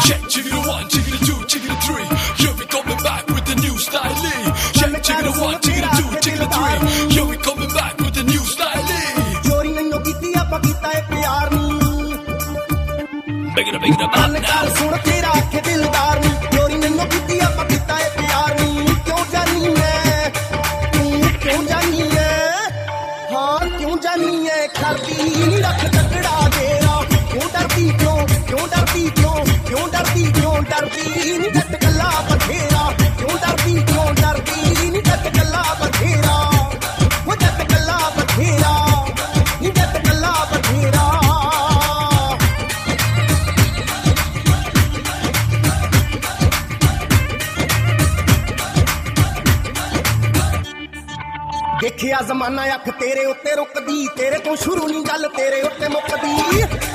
Check, check it a one, check it a two, check it a three. Here we coming back with the new style. Check, check it a one, check it a two, check it a three. Here we coming back with the new style. ਚੋਰੀ ਨਹੀਂਓ ਕੀਤੀ ਆਪਾਂ ਕੀਤਾ ਏ ਪਿਆਰ ਨੀ Big it up ਕੰਨ ਕਾਲ ਸੁਣ ਤੇਰਾ ਆਖੇ ਦਿਲਦਾਰ ਨੀ ਚੋਰੀ ਨਹੀਂਓ ਕੀਤੀ ਆਪਾਂ ਕੀਤਾ ਏ ਪਿਆਰ ਨੀ ਕਿਉਂ ਜਾਨੀ ਐ ਤੂੰ ਕਿਉਂ ਜਾਨੀ ਐ ਹਾਂ ਕਿਉਂ ਜਾਨੀ ਐ ਕਰਦੀ ਨੀ ਰੱਖ ਤਕੜਾ ਤੇਰਾ ਕਿਉਂ ਡਰਦੀ ਕਿਉਂ ਡਰਦੀ ਕਿਉਂ ਡਰਦੀ ਨੀ ਜੱਟ ਕੱਲਾ ਬਥੇਰਾ ਕਿਉਂ ਡਰਦੀ ਨੀ ਜੱਟ ਕੱਲਾ ਬਥੇਰਾ ਉਹ ਜੱਟ ਕੱਲਾ ਬਥੇਰਾ ਨੀ ਜੱਟ ਕੱਲਾ ਬਥੇਰਾ ਦੇਖਿਆ ਜ਼ਮਾਨਾ ਅੱਖ ਤੇਰੇ ਉੱਤੇ ਰੁਕਦੀ ਤੇਰੇ ਤੋਂ ਸ਼ੁਰੂ ਨਹੀਂ ਗੱਲ ਤੇਰੇ ਉੱਤੇ ਮੁੱਕਦੀ